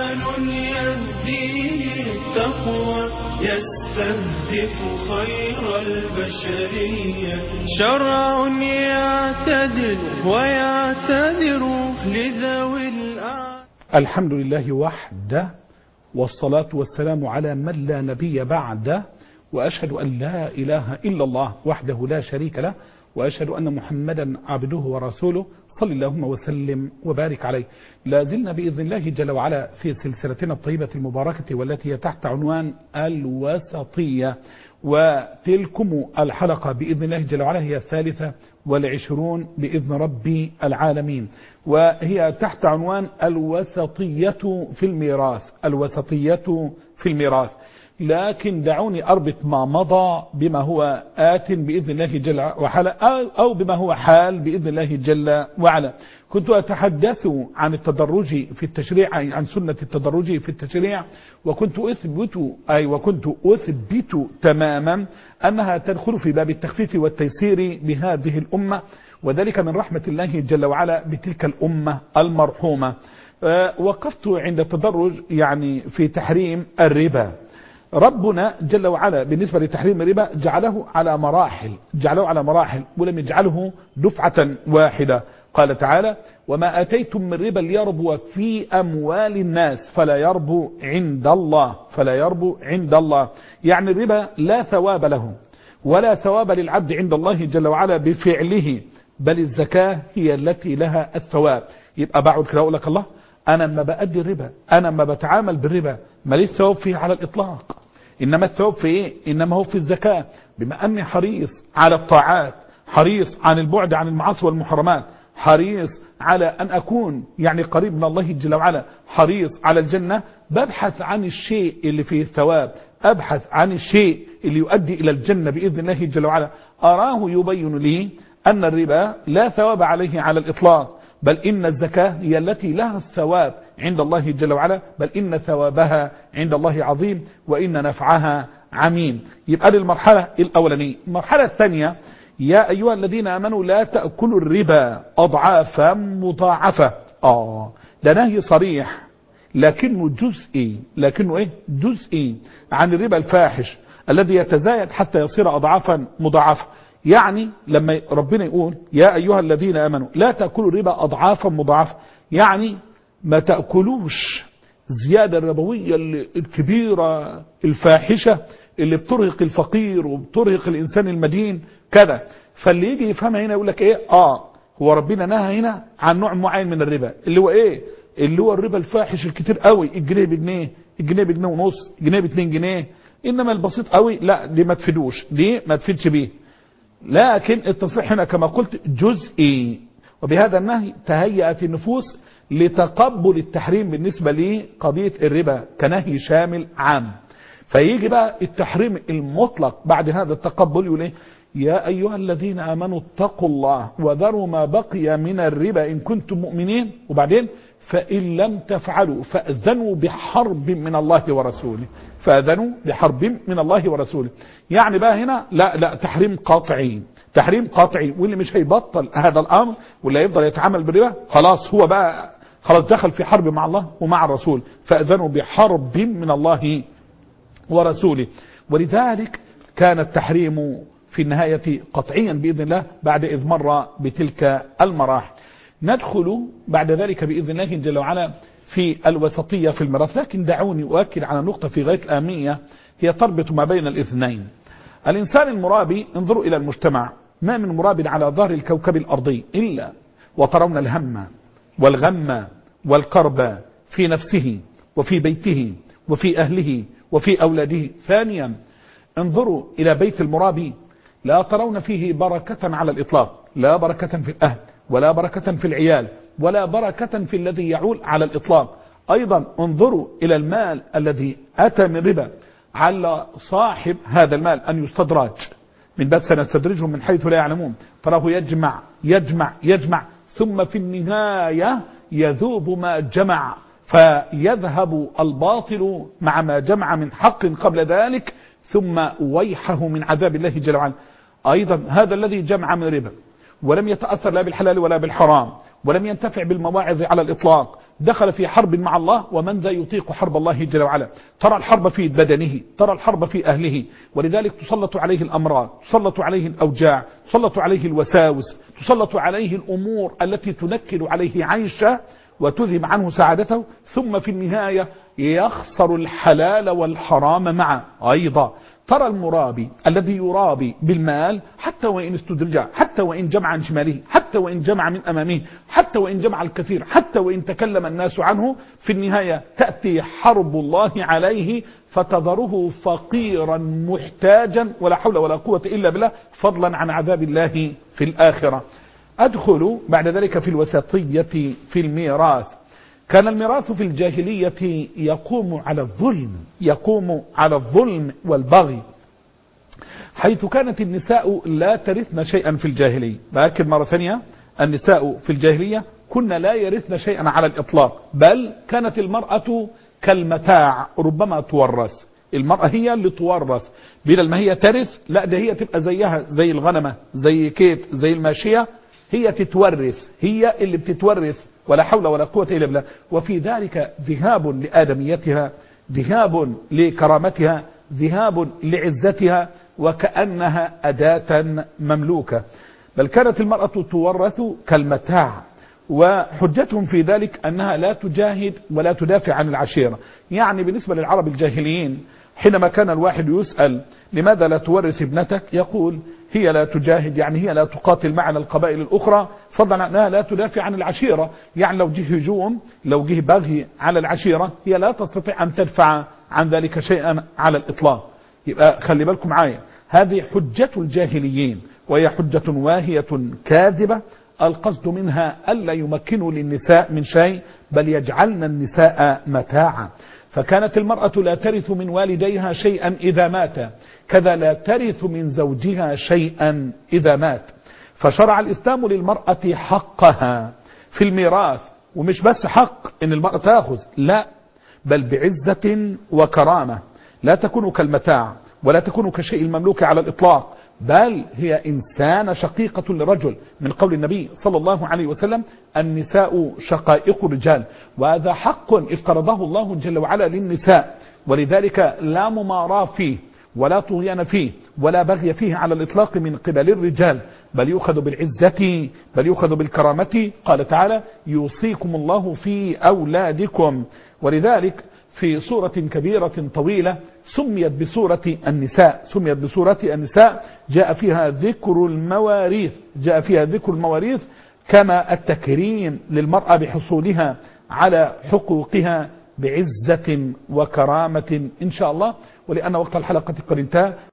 قرآن يهدي للتقوى يستهدف خير البشرية، شرع يعتدل ويعتذر لذوي الأعمال. الحمد لله وحده، والصلاة والسلام على من لا نبي بعده، وأشهد أن لا إله إلا الله وحده لا شريك له، وأشهد أن محمدا عبده ورسوله، صلى اللهم وسلم وبارك عليه. لا زلنا بإذن الله جل وعلا في سلسلتنا الطيبة المباركة والتي هي تحت عنوان الوسطية، وتلكم الحلقة بإذن الله جل وعلا هي 23 بإذن رب العالمين، وهي تحت عنوان الوسطية في الميراث. الوسطية في الميراث. لكن دعوني أربط ما مضى بما هو آت بإذن الله جل وعلا، أو بما هو حال بإذن الله جل وعلا. كنت أتحدث عن التدرج في التشريع، عن سنة التدرج في التشريع، وكنت أثبت تماما أنها تدخل في باب التخفيف والتيسير بهذه الأمة، وذلك من رحمة الله جل وعلا بتلك الأمة المرحومة. وقفت عند التدرج يعني في تحريم الربا. ربنا جل وعلا بالنسبة لتحريم الربا جعله على مراحل ولم يجعله دفعة واحدة. قال تعالى: وما أتيتم من ربا ليربو في أموال الناس فلا يربو عند الله. يعني الربا لا ثواب له ولا ثواب للعبد عند الله جل وعلا بفعله، بل الزكاة هي التي لها الثواب. يبقى بعد كده أقول لك الله، أنا ما بأدي الربا، أنا ما بتعامل بالربا، ما ليس ثواب فيه على الإطلاق، إنما الثواب في إيه؟ إنما هو في الزكاة. بما أني حريص على الطاعات، حريص عن البعد عن المعاصي والمحرمات، حريص على أن أكون يعني قريب من الله جل وعلا، حريص على الجنة، ببحث عن الشيء اللي فيه الثواب، أبحث عن الشيء اللي يؤدي إلى الجنة بإذن الله جل وعلا. أراه يبين لي أن الربا لا ثواب عليه على الإطلاق، بل إن الزكاة هي التي لها الثواب عند الله جل وعلا، بل إن ثوابها عند الله عظيم وإن نفعها عميم. يبقى للمرحلة الأولانية. المرحلة الثانية: يا أيها الذين آمنوا لا تأكلوا الربا أضعافا مضاعفة. ده نهي صريح، لكنه جزئي عن الربا الفاحش الذي يتزايد حتى يصير أضعافا مضاعفة. يعني لما ربنا يقول يا أيها الذين آمنوا لا تأكلوا الربا أضعافا مضاعفة، يعني ما تأكلوش زيادة الربوية الكبيرة الفاحشة اللي بترهق الفقير وبترهق الإنسان المدين كذا. فاللي يجي يفهمها هنا يقول لك إيه؟ هو ربنا نهى هنا عن نوع معين من الربا، اللي هو إيه؟ اللي هو الربا الفاحش الكتير قوي، الجنيه بجنيه، الجنيه بجنيه ونص، الجنيه ب2 جنيه. إنما البسيط قوي لا، دي ما تفيدوش، دي ما تفيدش بيه. لكن التصريح هنا كما قلت جزئي، وبهذا النهي تهيأت النفوس لتقبل التحريم بالنسبة لقضية الربا كنهي شامل عام. فيجي بقى التحريم المطلق بعد هذا التقبل، يقول ايه؟ يا أيها الذين آمنوا اتقوا الله وذروا ما بقي من الربا إن كنتم مؤمنين، وبعدين فإن لم تفعلوا فأذنوا بحرب من الله ورسوله. يعني بقى هنا لا تحريم قاطعي، واللي مش هيبطل هذا الأمر واللي هيفضل يتعامل بالربا خلاص هو بقى دخل في حرب مع الله ومع الرسول، فأذنوا بحرب من الله ورسوله. ولذلك كان التحريم في النهاية قطعيا بإذن الله بعد إذ مر بتلك المراحل. ندخل بعد ذلك بإذن الله جل وعلا في الوسطية في الميراث. لكن دعوني أؤكد على نقطة في غاية الأهمية هي تربط ما بين الاثنين. الإنسان المرابي، انظروا إلى المجتمع، ما من مراب على ظهر الكوكب الأرضي إلا وترون الهم والغم والكرب في نفسه وفي بيته وفي أهله وفي أولاده. ثانيا، انظروا إلى بيت المرابي، لا ترون فيه بركة على الإطلاق، لا بركة في الأهل ولا بركة في العيال ولا بركة في الذي يعول على الإطلاق. أيضا انظروا إلى المال الذي أتى من ربا، على صاحب هذا المال أن يستدرج من باب سنستدرجهم من حيث لا يعلمون، فراه يجمع ثم في النهاية يذوب ما جمع، فيذهب الباطل مع ما جمع من حق قبل ذلك، ثم ويحه من عذاب الله جل وعلا. أيضا هذا الذي جمع من ربا ولم يتأثر لا بالحلال ولا بالحرام، ولم ينتفع بالمواعظ على الإطلاق، دخل في حرب مع الله، ومن ذا يطيق حرب الله جل وعلا. ترى الحرب في بدنه، ترى الحرب في أهله، ولذلك تسلط عليه الأمراض، تسلط عليه الأوجاع، تسلط عليه الوساوس، تسلط عليه الأمور التي تنكد عليه عيشه وتذهب عنه سعادته، ثم في النهاية يخسر الحلال والحرام معه أيضا. ترى المرابي الذي يرابي بالمال حتى وإن استدرج، حتى وإن جمع عن شماله، حتى وإن جمع من أمامه، حتى وإن جمع الكثير، حتى وإن تكلم الناس عنه، في النهاية تأتي حرب الله عليه فتذره فقيرا محتاجا ولا حول ولا قوة إلا بالله، فضلا عن عذاب الله في الآخرة. أدخل بعد ذلك في الوسطية في الميراث. كان الميراث في الجاهلية يقوم على الظلم والبغي، حيث كانت النساء لا ترثن شيئا في الجاهلية. بأكد مرة ثانية، النساء في الجاهلية كن لا يرثن شيئا على الإطلاق، بل كانت المرأة كالمتاع ربما تورث. المرأة هي اللي تورث، بدل ما هي ترث لا، ده هي تبقى زيها زي الغنمة، زي كيت، زي الماشية، هي تتورث، هي اللي بتتورث ولا حول ولا قوة إلا بالله. وفي ذلك ذهاب لآدميتها، ذهاب لكرامتها، ذهاب لعزتها، وكأنها أداة مملوكة. بل كانت المرأة تورث كالمتاع، وحجتهم في ذلك أنها لا تجاهد ولا تدافع عن العشيرة. يعني بالنسبة للعرب الجاهليين، حينما كان الواحد يسأل لماذا لا تورث ابنتك، يقول هي لا تجاهد، يعني هي لا تقاتل معنا القبائل الأخرى، فضلا عنها لا تدافع عن العشيرة. يعني لو جه هجوم، لو جه بغي على العشيرة، هي لا تستطيع أن تدفع عن ذلك شيئا على الإطلاق. يبقى خلي بالكم معايا، هذه حجة الجاهليين، وهي حجة واهية كاذبة. القصد منها ألا يمكنوا للنساء من شيء، بل يجعلن النساء متاعا. فكانت المرأة لا ترث من والديها شيئا إذا مات، كذا لا ترث من زوجها شيئا إذا مات. فشرع الإسلام للمرأة حقها في الميراث، ومش بس حق إن المرأة تأخذ، لا، بل بعزة وكرامة، لا تكون كالمتاع ولا تكون كشيء المملوك على الإطلاق، بل هي إنسان شقيقة لرجل، من قول النبي صلى الله عليه وسلم: النساء شقائق الرجال. وهذا حق افترضه الله جل وعلا للنساء، ولذلك لا مماراة فيه ولا طغيان فيه ولا بغي فيه على الإطلاق من قبل الرجال، بل يؤخذ بالعزة، بل يؤخذ بالكرامة. قال تعالى: يوصيكم الله في أولادكم. ولذلك في سورة كبيرة طويلة سميت بسورة النساء، جاء فيها ذكر المواريث، كما التكريم للمرأة بحصولها على حقوقها بعزة وكرامة إن شاء الله. ولأن وقت الحلقة قد انتهى،